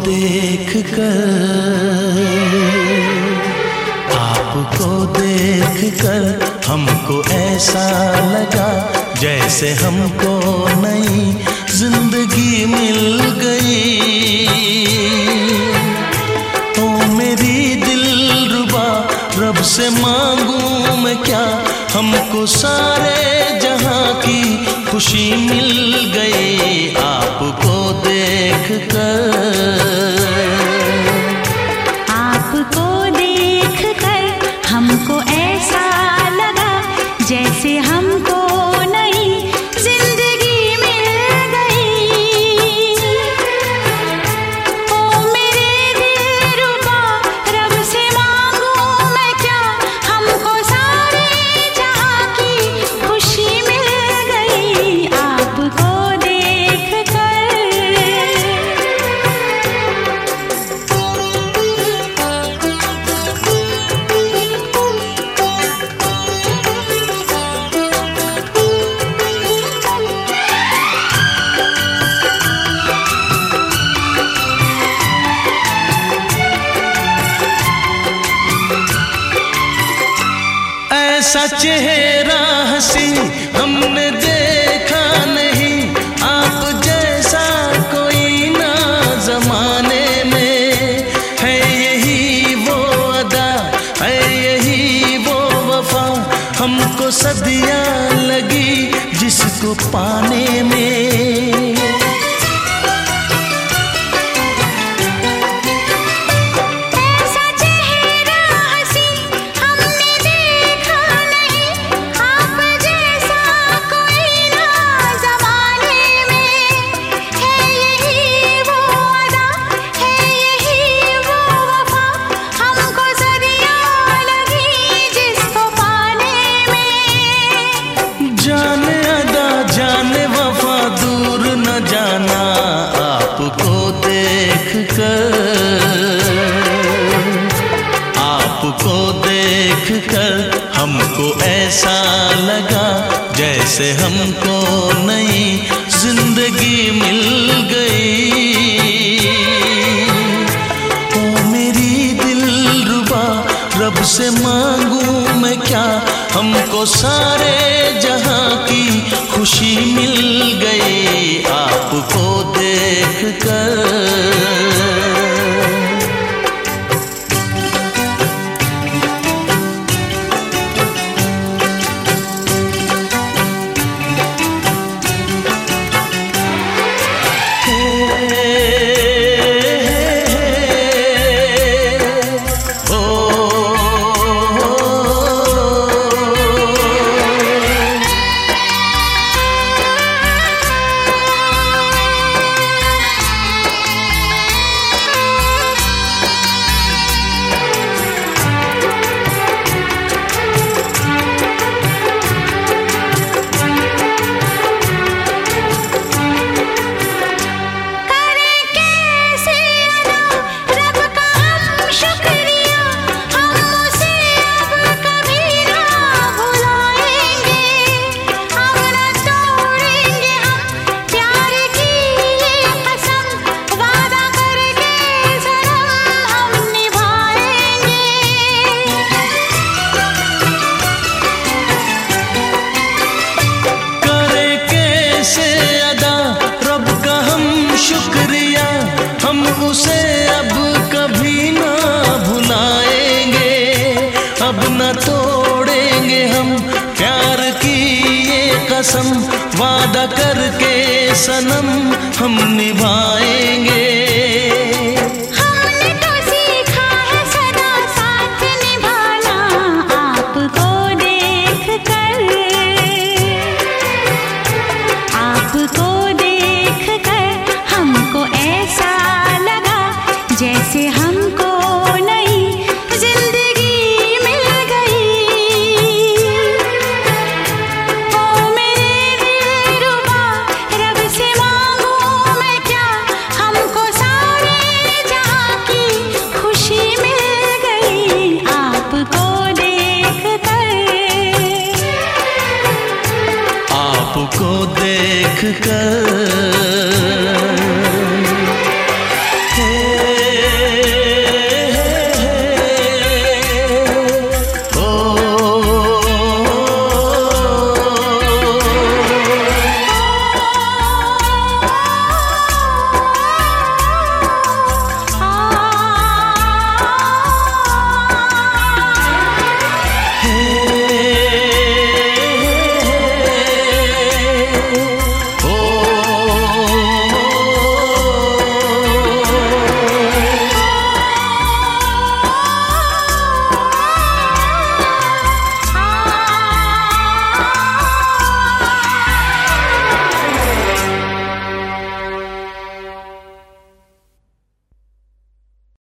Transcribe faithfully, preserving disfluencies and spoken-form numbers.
देख कर, आपको देख कर हमको ऐसा लगा जैसे हमको नई जिंदगी मिल गई। ओ मेरी दिलरुबा, रब से मांगू मैं क्या, हमको सारे जहां की खुशी मिल गई आपको देख कर। आपको देख कर हमको ऐसा लगा जैसे हमको नई जिंदगी मिल गई। ओ मेरे दिलरुबा, रब से मांगू मैं क्या, हमको सारे जहां की खुशी मिल गई आपको देख कर। ऐसा चेहरा हंसी हमने देखा नहीं, आप जैसा कोई ना जमाने में। है यही वो अदा, है यही वो वफा, हमको सदियां लगी जिसको पाने में। जाने अदा जाने वफा, दूर न जाना आपको देख कर। आपको देख कर हमको ऐसा लगा जैसे हमको नई जिंदगी मिल गई। ओ मेरी दिलरुबा, रब से मांगू मैं क्या, हमको सारे जहां की खुशी मिल गई आपको देख कर। शुक्रिया हम उसे अब कभी ना भुलाएंगे, अब न तोड़ेंगे हम प्यार की ये कसम, वादा करके सनम हम निभाएंगे। हमने तो सीखा है सदा साथ निभाना आपको देख कर। आपको देख कर हमको ऐसा लगा जैसे हमको नई जिंदगी मिल गई। ओ मेरे दिलरुबा, रब से मांगू मैं क्या, हमको सारे जहां की खुशी मिल गई आपको देख कर। आपको देख कर